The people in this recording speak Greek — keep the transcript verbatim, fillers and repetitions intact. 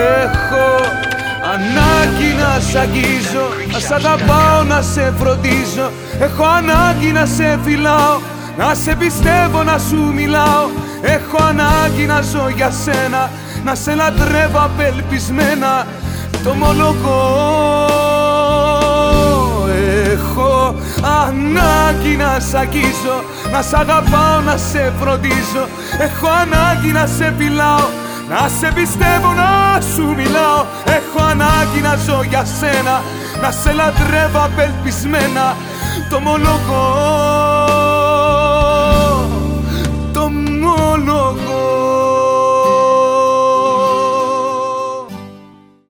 Έχω ανάγκη να σ' αγγίζω, να σ' αγαπάω, να σε φροντίζω. Έχω ανάγκη να σε φυλάω, να σε πιστεύω, να σου μιλάω. Έχω ανάγκη να ζω για σένα, να σε λατρεύω απελπισμένα. Το ομολογώ. Έχω ανάγκη να σ' αγγίζω, να σ' αγαπάω, να σε φροντίζω. Έχω ανάγκη να σε φυλάω, να σε πιστεύω, να σου μιλάω. Έχω ανάγκη να ζω για σένα, να σε λατρεύω απελπισμένα. Το ομολογώ.